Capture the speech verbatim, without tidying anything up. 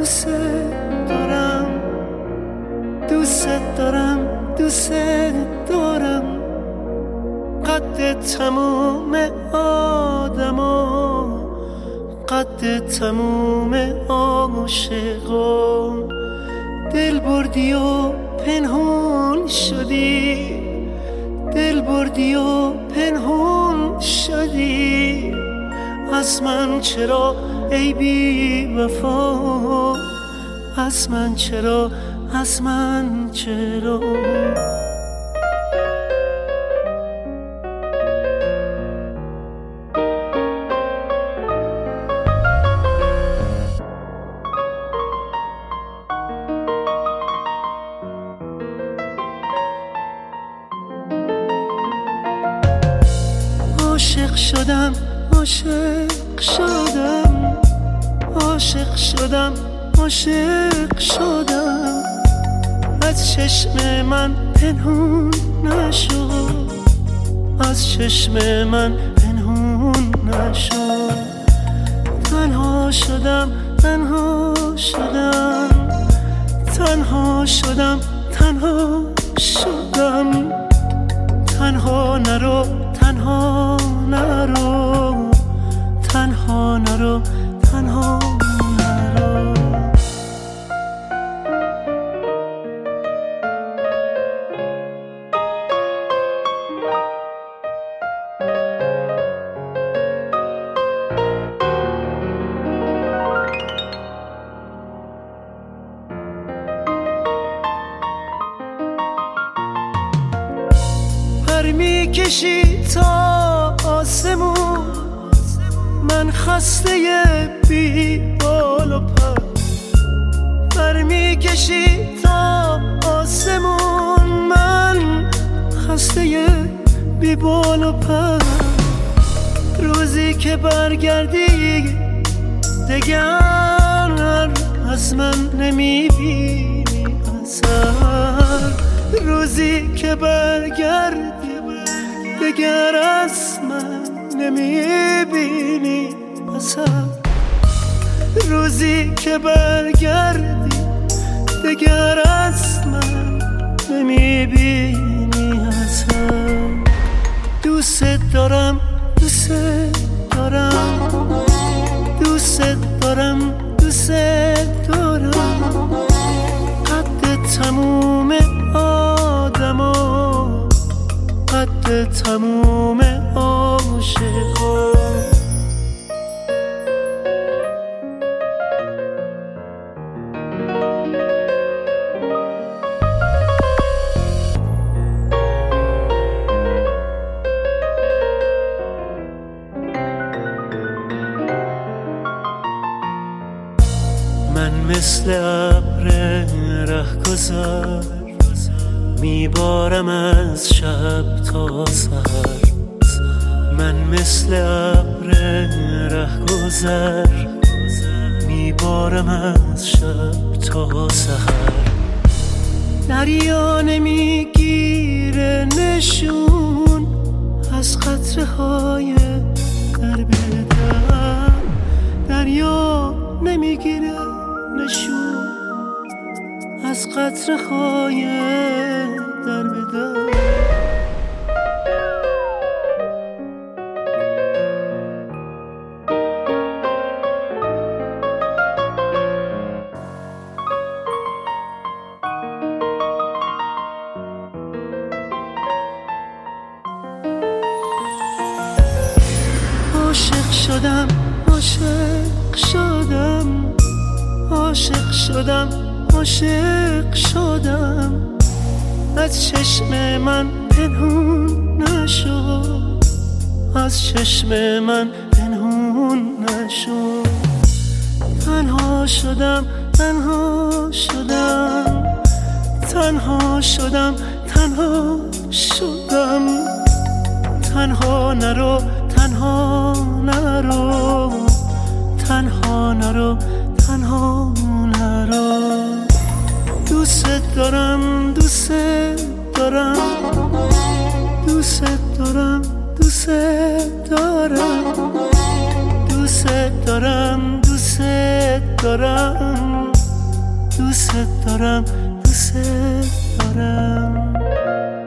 دوست دارم، دوست دارم، دوست دارم. قد تموم آدما، قد تموم عاشقا. دل بردی و پنهون شدی، دل بردی و پنهون شدی. از من چرا ای بی وفا، از من چرا، از من چرا. عاشق شدم، عاشق شدم، عاشق شدم، عاشق شدم. از چشم من پنهون نشد، از چشم من پنهون نشد. تنها شدم، تنها شدم، تنها شدم، تنها شدم. تنها نرو، تنها نرو، تنها نرو، تنها نرو. پر میکشی تا آسمون، من خسته بی بال و پر. پر میکشی تا آسمون، من خسته بی بال و پر. روزی که برگردی دگر از من نمیبینی اثر. روزی که برگردی دگر از من نمیبینی اثر. روزی که برگردی دگر از من نمیبینی اثر. دوست دارم، دوست دارم، دوست دارم، دوست دارم. قد تموم آدما، قد تموم عاشقا. من مثل ابر رهگذر میبارم از شب تا سحر. من مثل ابر رهگذر میبارم از شب تا سحر. دریا نمیگیره نشون از قطره های در بدر. دریا نمیگیره نشون از قطره های در بدر. عاشق شدم، عاشق شدم، عاشق شدم، عاشق شدم. از چشم من پنهون نشد، از چشم من پنهون نشد. تنها شدم، تنها شدم، تنها شدم، تنها شدم. تنها نرو، تنها نرو، تنها نرو، تنها نرو. دوست دارم، دوست دارم، دوست دارم، دوست دارم، دوست دارم، دوست دارم. دوست دارم دوست دارم